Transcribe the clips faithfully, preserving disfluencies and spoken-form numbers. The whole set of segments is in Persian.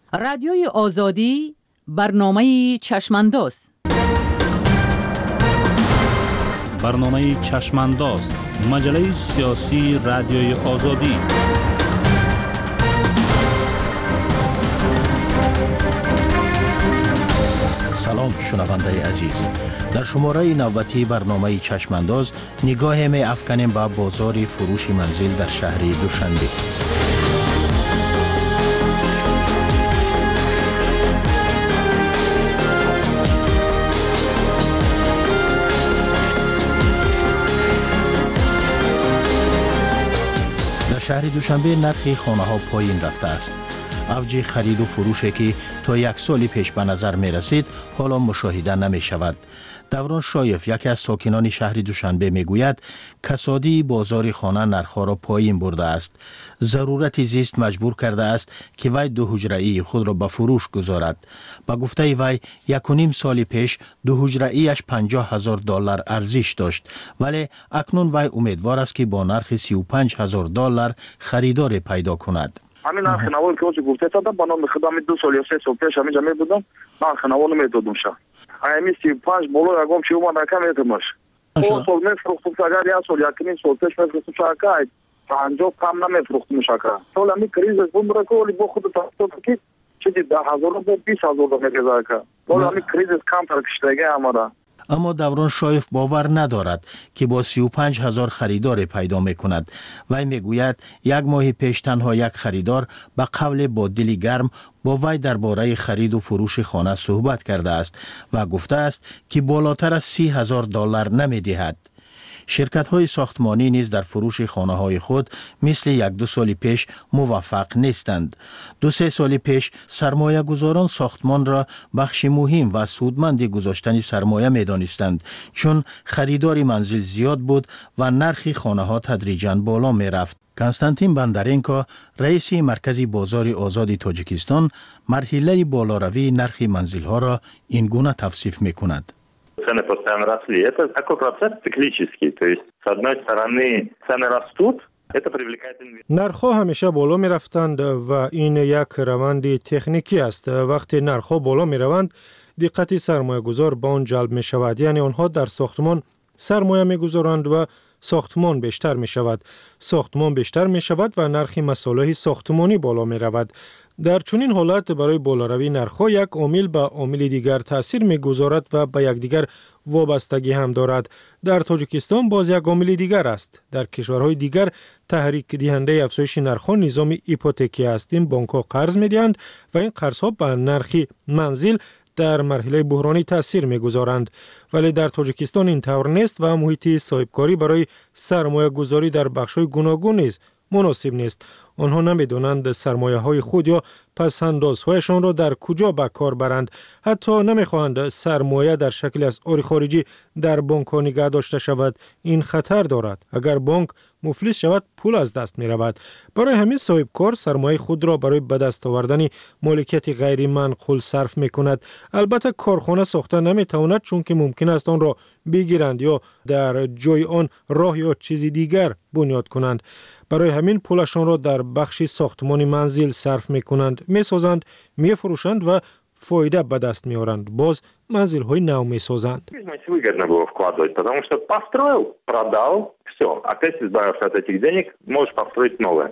رادیوی آزادی برنامه چشمانداز. برنامه چشمانداز، مجله سیاسی رادیوی آزادی. سلام شنونده عزیز، در شماره نوبتی برنامه چشمانداز نگاه می افکنیم به بازار فروش منزل در شهر دوشنبه. در شهر دوشنبه نرخ خانه ها پایین رفته است. اوج خرید و فروشی که تا یک سال پیش به نظر می رسید حالا مشاهده نمی شود. دوران شایف، یکی از ساکنان شهر دوشنبه می گوید کسادی بازار خانه نرخ‌ها را پایین برده است. ضرورت زیست مجبور کرده است که وی دو حجره‌ای خود را به فروش گذارد. با گفته وی یک و نیم سال پیش دو حجره‌ایش پنجاه هزار دلار ارزش داشت، ولی اکنون وی امیدوار است که با نرخ سی و پنج هزار دلار خریدار پیدا کند. همین نرخ نوال که اوچه گفته دادم با نام خدمت دو سال یا سه سال پیش همینجا می بودم، نرخ نوال میدادم شد. امی سی و پنج بالا یکم چی اومد رقم میتماش. دو سال میفروختم اگر یک سال یک نیم سال پیش میفروختم شاکای پنجاه کم نمیفروختم شاکای. سال می کریز بوم را کولی با خود تاثیر که چیزی ده هزار و بیست هزار میگذاره که. بالا می کریز کم ترکشتگی اماده. اما دوران شایف باور ندارد که با سی و پنج هزار خریدار پیدا می کند. وی می گوید یک ماه پیش تنها یک خریدار به قول با دلی گرم با وی درباره خرید و فروش خانه صحبت کرده است و گفته است که بالاتر از سی هزار دلار نمی دهد. شرکت های ساختمانی نیز در فروش خانه های خود مثل یک دو سال پیش موفق نیستند. دو سه سال پیش سرمایه گذاران ساختمان را بخش مهم و سودمند گذاشتن سرمایه می دانستند، چون خریدار منزل زیاد بود و نرخ خانه ها تدریجاً بالا می رفت. کنستانتین بندرینکا، رئیس مرکز بازار آزاد تاجیکستان، مرحله بالاروی نرخ منزل ها را این گونه توصیف می کند. Цены постоянно росли. Это такой процесс циклический. То есть, с одной стороны, цены растут, это привлекает инвесторов. نرخ‌ها همیشه بالا می رفتند و این یک روند تکنیکی است. وقتی نرخ‌ها بالا می روند، دقت سرمایه‌گذار به آن جلب می شود. یعنی آنها در ساختمان سرمایه می گذارند و ساختمان بیشتر می شود. ساختمان بیشتر می شود و نرخ مصالح ساختمانی بالا می رود. در چنین حالت برای بالاروی نرخ‌ها یک عامل به عامل دیگر تأثیر می‌گذارد و به یکدیگر وابستگی هم دارد. در تاجیکستان باز یک عامل دیگر است. در کشورهای دیگر تحریک دهنده افزایش نرخ‌ها نظام هیپوتکی است. این بانک‌ها قرض می‌دهند و این قرض‌ها به نرخ منزل در مرحله بحرانی تأثیر می‌گذارند. ولی در تاجیکستان این طور نیست و محیط صاحبکاری برای سرمایه‌گذاری در بخش‌های گوناگون نیست مناسب نیست. آنها نمی‌دانند سرمایه های خود یا پس اندازهایشان را در کجا به کار برند. حتی نمی‌خواهند سرمایه در شکل اسعار خارجی در بانک ها نگه داشته شود. این خطر دارد. اگر بانک مفلس شود پول از دست می رود. برای همین صاحب کار سرمایه خود را برای به دست آوردن مالکیت غیر منقول صرف می کند. البته کارخانه ساخته نمی تواند، چون که ممکن است آن را بگیرند یا در جای آن راه یا چیزی دیگر بنیاد کنند. برای همین پولشان را در بخش ساختمان منزل صرف می کنند، می سازند، می فروشند و فایده به دست می آورند. باز منزل های نو می سازند. Выгодно было вкладывать, потому что построил, продал, все, опять избавился от этих денег, можешь построить новое.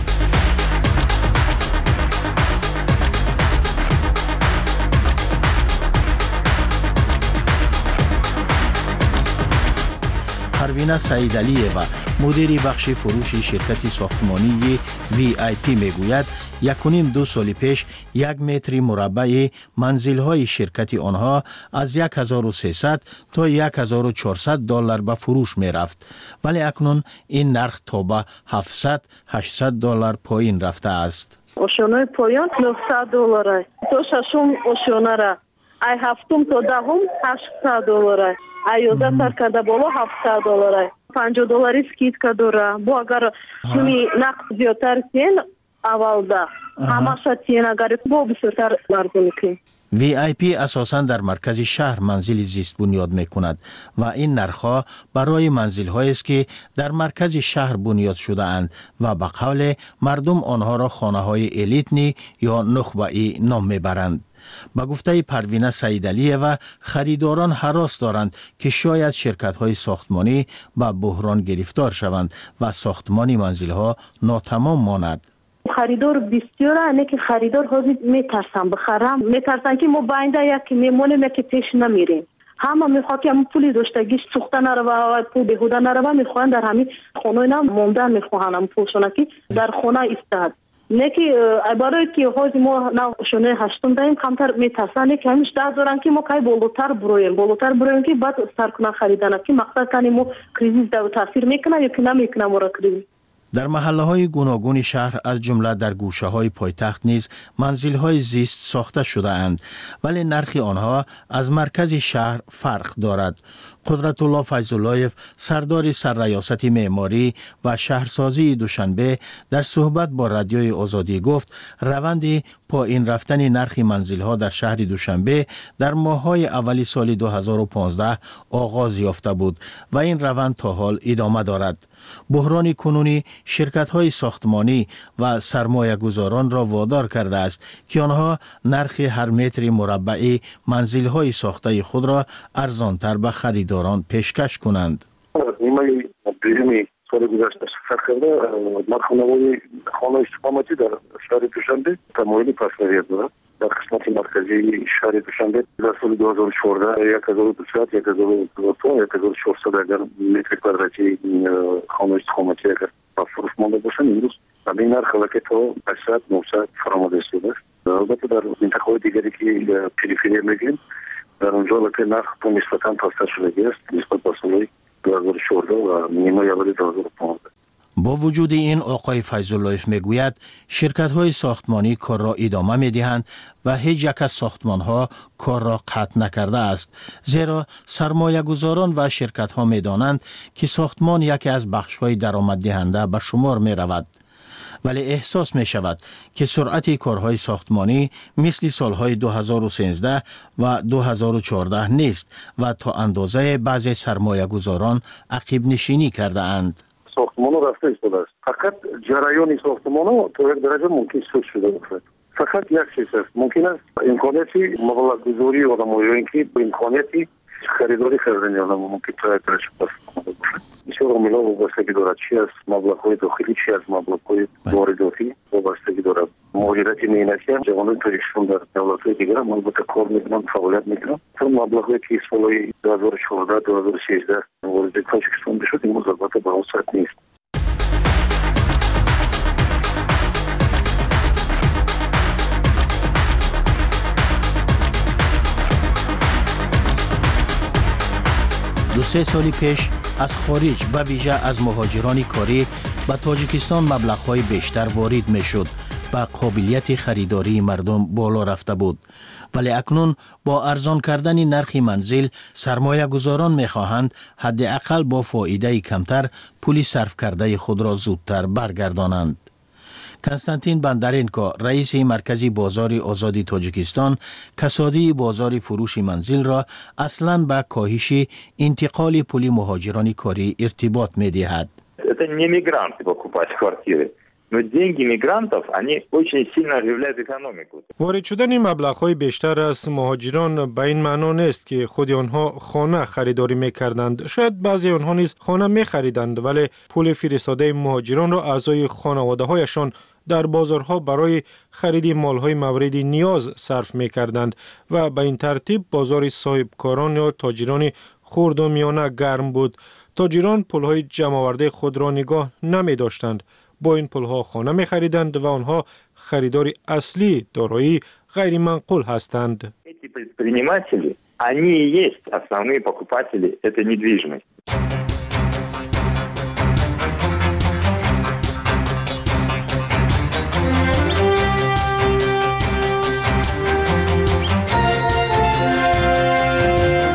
پروینه سعیدعلی‌یوه، مدیر بخش فروش شرکت ساختمانی وی آی پی میگوید یک و نیم دو سال پیش یک متر مربع منزل‌های شرکت آنها از یک هزار و سیصد تا یک هزار و چهارصد دلار به فروش می‌رفت، ولی اکنون این نرخ تا به هفتصد هشتصد دلار پایین رفته است. ошёнаи поён نهصد دلار است. تو ششم ошёна را ай ҳафтум то даҳум ҳаштсад доллар аст. ай ёздаҳ сар карда боло ҳафтсад доллар аст. панҷоҳ доллари скидка дора. бо агар суми нақд зиёдтар тиен аввалда ҳамаша тиен агар бо бисёртар арзу мекунем. وی آی پی اساساً در مرکز شهر منزل زیست بنیاد می کند و این نرخ‌ها برای منزل‌هایی است که در مرکز شهر بنیاد شده اند و به قول مردم آنها را خانه‌های الیتنی یا نخبه‌ای نام می‌برند. با گفته پروینه سیدعلی و خریداران هراس دارند که شاید شرکت‌های ساختمانی به بحران گرفتار شوند و ساختمانی منزل‌ها ناتمام ماند. خریدار بسیار اینه که خریدار حاضر میترسن بخرم، میترسن که ما باینده یکی میمونیم که پیش نمیریم. همه میخواد که همون پولی داشتگیش سوخته نره و پول بهوده نره و میخوان در همین خونه اینا موندن، میخوان هم پولشونه که در خونه ایستاد. نه که برای که حاضر ما نشونه هشتم داریم کمتر میترسن که همیش ده دارن که ما که بالاتر برویم بالاتر برویم که بعد سرکنه خریدن که مقصد کنیم ما کریزیس در تاثیر میکنه یا که نمیکنه ما را کریزیس. در محله های گوناگون شهر از جمله در گوشه های پایتخت نیز منزل های زیست ساخته شده اند، ولی نرخ آنها از مرکز شهر فرق دارد. قدرت الله فیض‌اللهیف سردار سرریاست معماری و شهرسازی دوشنبه در صحبت با رادیوی آزادی گفت روند پایین رفتن نرخ منزل ها در شهر دوشنبه در ماه های اولی سال دو هزار و پانزده آغاز یافته بود و این روند تا حال ادامه دارد. بحران کنونی شرکت های ساختمانی و سرمایه گذاران را وادار کرده است که آنها نرخ هر متر مربعی منزل های ساخته خود را ارزانتر به خریداران پیشکش کنند. نیمه بیرمی سال گذشته سفر کرده مرخانه‌های خانه استقامتی در شهر دوشنبه تمایل پس‌نویت دارد. در قسمت مرکزی شهر دوشنبه در سال دو هزار و چهارده یک هزار و دویست یک هزار و دویست یک هزار و چهارصد اگر متر کوادراتی خانه استقامتی اگر با فروش مانده باشند امروز همین نرخ که تا هشتصد نهصد فرآمده شده است. البته در منطقه‌های دیگری که پریفری میگیم در اونجا که نرخ نسبتاً پست‌تر شده است نسبت به سال دو هزار و چهارده و نیمه اول دو هزار و پانزده. با وجود این آقای فیض‌اللهیف میگوید شرکت‌های ساختمانی کار را ادامه می‌دهند و هیچ یک از ساختمان‌ها کار را قطع نکرده است، زیرا سرمایه‌گذاران و شرکت‌ها می‌دانند که ساختمان یکی از بخش‌های درآمددهنده به شمار می‌رود. ولی احساس می شود که سرعت کارهای ساختمانی مثل سالهای دو هزار و سیزده و دو هزار و چهارده نیست و تا اندازه بعضی سرمایه گذاران عقب نشینی کرده اند. ساختمان رفته ایستاده است. فقط جریان ساختمان تا یک درجه ممکن سود شده باشد. فقط یک چیز است. ممکن است امکاناتی مبلغ گذاری آدمایی که با امکاناتی خریداری کردن یا ممکن تا یک درجه باشد. بسیار عاملا وابستگی دارد، چی از مبلغ‌های داخلی چی از مبلغ‌های وارداتی وابستگی دارد. مهاجرت مهنتی هم جوانان تاجیکستان در دولت‌های دیگر هم البته کار می‌کنند، فعالیت می‌کنند. چون مبلغ‌هایی که سال‌های دو هزار و چهارده دو هزار و سیزده وارد تاجیکستان بشد امروز البته به اون صورت نیست. دو سه سالی پیش از خارج به ویژه از مهاجران کاری به تاجیکستان مبلغ‌های بیشتر وارد می‌شد و قابلیت خریداری مردم بالا رفته بود. ولی اکنون با ارزان کردن نرخ منزل سرمایه گذاران می‌خواهند حداقل با فایده کمتر پول صرف کرده خود را زودتر برگردانند. کنستانتین بندرینکا رئیس مرکزی بازار آزادی تاجیکستان کسادی بازار فروش منزل را اصلاً به کاهش انتقال پول مهاجران کاری ارتباط می‌دهد. Это не мигранты покупать квартиры. Но деньги мигрантов, они очень сильно оживляют экономику. وارد شدن مبلغ‌های بیشتر از مهاجران به این معنا نیست که خود آنها خانه خریداری می‌کردند. شاید بعضی آنها نیز خانه می‌خریدند ولی پول فرستاده مهاجران را اعضای خانواده‌هایشان در بازارها برای خرید مال‌های مورد نیاز صرف می‌کردند و به این ترتیب بازار صاحبکاران یا تاجران خرد و میانه گرم بود. تاجران پول‌های جمع‌آورده خود را نگاه نمی‌داشتند. با این پول‌ها خانه می‌خریدند و آنها خریدار اصلی دارایی غیر منقول هستند. Эти предприниматели, они и есть основные покупатели этой недвижимости.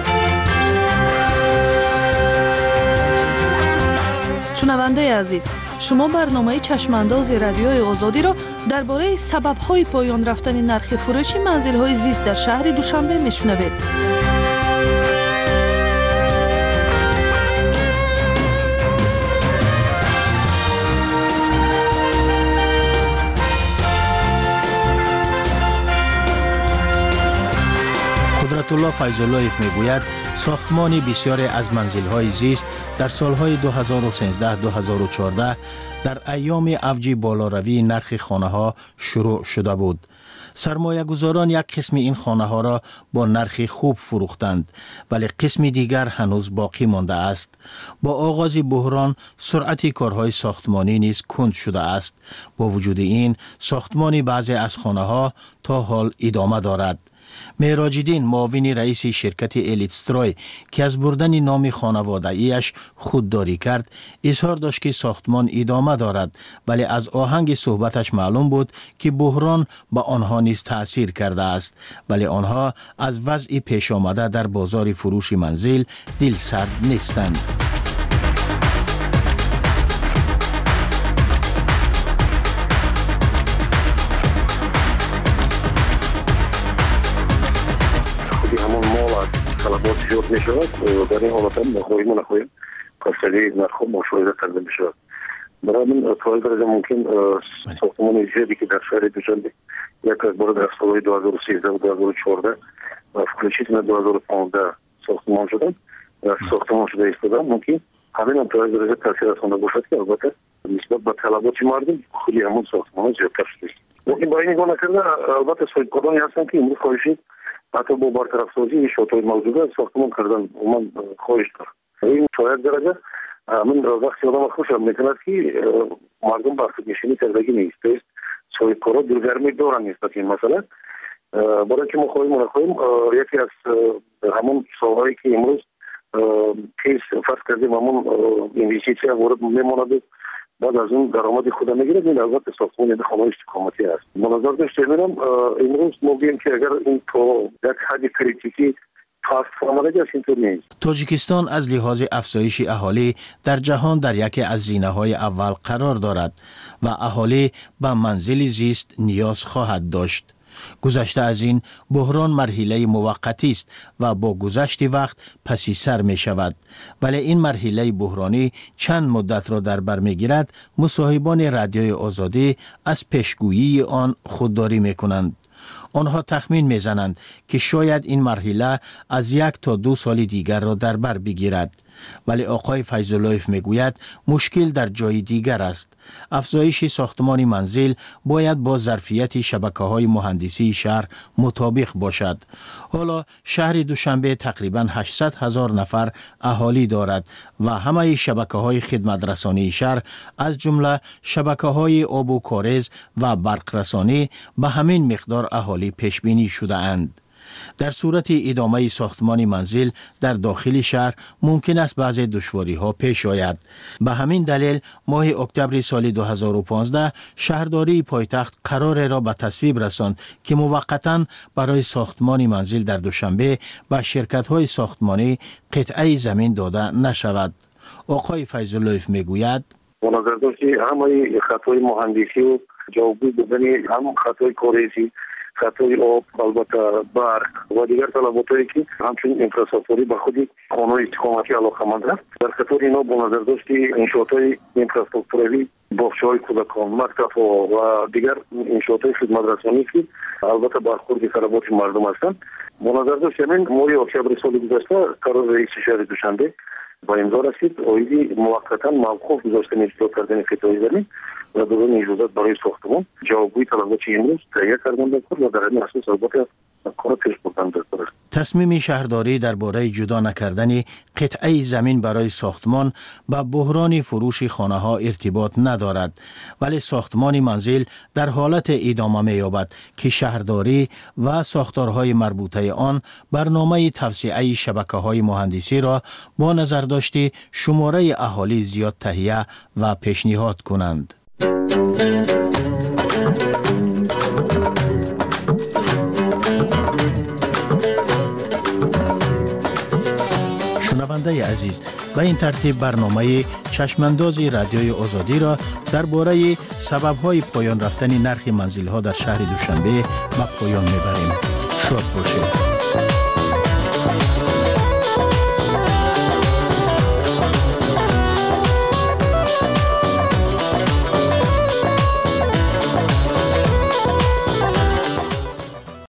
شنونده عزیز، شما برنامه چشمانداز رادیوی آزادی را درباره سبب‌های پایان رفتن نرخ فروش منزل‌های زیست در شهر دوشنبه میشنوید. قدرت‌الله فیض‌اللهیف میگوید ساختمان بسیاری از منزل‌های زیست در سالهای دو هزار و سیزده دو هزار و چهارده در ایام اوج بالاروی نرخ خانه‌ها شروع شده بود. سرمایه‌گذاران یک قسم این خانه‌ها را با نرخ خوب فروختند، ولی قسم دیگر هنوز باقی مانده است. با آغاز بحران سرعت کارهای ساختمانی نیز کند شده است. با وجود این ساختمان بعضی از خانه‌ها تا حال ادامه دارد. مهراج‌الدین معاون رئیس شرکت الیتستروی که از بردن نام خانواده‌ایش خودداری کرد اظهار داشت که ساختمان ادامه دارد، ولی از آهنگ صحبتش معلوم بود که بحران با آنها نیز تأثیر کرده است، ولی آنها از وضع پیش آمده در بازار فروش منزل دلسرد نیستند. طلبات زیاد می شود. در این حالت هم نخواهیم و نخواهیم کاستری نرخ مشاهده کرده می شود. برای من تا این درجه ممکن ساختمان زیادی که در شهر دوشنبه یک از بار در سالهای دو هزار و سیزده و دو هزار و چهارده و فکرشیت دو هزار و پانزده ساختمان شدن و ساختمان شده ایستادن ممکن همین هم تا این درجه تاثیر رسانده باشد که البته نسبت به طلبات مردم خیلی همون ساختمان زیادتر شده است. ممکن با این نگاه نکرده البته صاحبکارانی هستن که امروز خواهشید حتی با برطرف سازی شاطئ موجوده ساختمان کردن من خواهش دارم. این تا یک درجه من وقتی آدم خوشم میکند که مردم با خودنشینی کردگی نیست. است صاحبکارا دلگرمی دارن نسبت این مسئله. برای که ما خواهیم و نخواهیم یکی از همون سالهایی که امروز کیس فرض کردیم همون اینویستیسیا وارد میماند بعد از اون درآمد خود میگیرد. این البته ساختمان خانه استقامتی است. به نظر داشته میرم امروز ما بگیم که اگر این تا یک حد کریتیکی تاجیکستان از لحاظ افزایش اهالی در جهان در یکی از زینه‌های اول قرار دارد و اهالی به منزل زیست نیاز خواهد داشت. گذشته از این بحران مرحله موقتی است و با گذشت وقت پسی سر می شود، ولی این مرحله بحرانی چند مدت را در بر می گیرد. مصاحبان رادیوی آزادی از پیشگویی آن خودداری می کنند. آنها تخمین میزنند که شاید این مرحله از یک تا دو سال دیگر را در بر بگیرد، ولی آقای فیض‌اللهیف میگوید مشکل در جای دیگر است. افزایش ساختمان منزل باید با ظرفیت شبکه‌های مهندسی شهر مطابق باشد. حالا شهر دوشنبه تقریباً هشتصد هزار نفر اهالی دارد و همه شبکه‌های خدمت رسانی شهر از جمله شبکه‌های آب و کاریز و برق رسانی به همین مقدار اهالی پیش بینی شده اند. در صورت ادامه ساختمان منزل در داخل شهر ممکن است بعضی دشواری ها پیش آید. به همین دلیل ماه اکتبر سال دو هزار و پانزده شهرداری پایتخت قرار را به تصویب رساند که موقتا برای ساختمان منزل در دوشنبه به شرکت های ساختمانی قطعه زمین داده نشود. آقای فیض‌اللهیف میگوید به نظر داشت که همه خطای مهندسی و جوابگوی بودنی هم خطای کاریزی خطای آب البته برق و دیگر طلباتایی که همچون انفراستراکچوری به خودی خانه استقامتی علاقه‌مند است. در خطور اینا به نظر داشت که انشاءات‌های انفراستراکچوری باغچه‌های کودکان، مکتب‌ها و دیگر انشاءات‌های خدمت رسانی که البته برخورد طلبات مردم هستند به نظر داشت. همین ماه اکتبر سال گذشته قرار رئیس شهر دوشنبه با امضا رسید آیدی موقتا موقوف گذاشتن اجرا کردن قطعه زمین و دادن اجازت برای ساختمان جوابگوی طلبات امروز تهیه کردن بود و در این اساس البته کار پیش بردن است. تصمیم شهرداری درباره جدا نکردن قطعه زمین برای ساختمان با بحران فروش خانه ها ارتباط ندارد، ولی ساختمان منزل در حالت ادامه می‌یابد که شهرداری و ساختارهای مربوطه آن برنامه توسعه شبکه‌های مهندسی را با نظر داشته شماره اهالی زیاد تهیه و پیشنهاد کنند. شنونده عزیز، به این ترتیب برنامه چشمانداز رادیوی آزادی را درباره سبب‌های پایان رفتن نرخ منزل‌ها در شهر دوشنبه به پایان می‌بریم. شاد باشید.